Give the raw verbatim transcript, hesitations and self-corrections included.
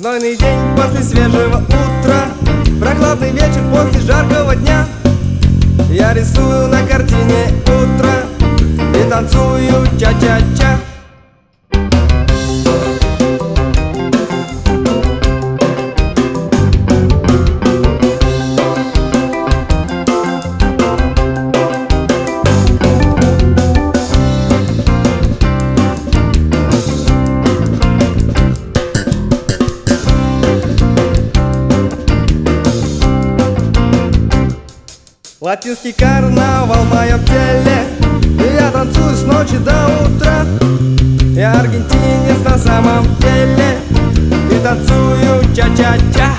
Знойный день после свежего утра, прохладный вечер после жаркого дня. Я рисую на картине утро и танцую ча-ча-ча. Латинский карнавал в моем теле, и я танцую с ночи до утра. Я аргентинец на самом деле и танцую ча-ча-ча.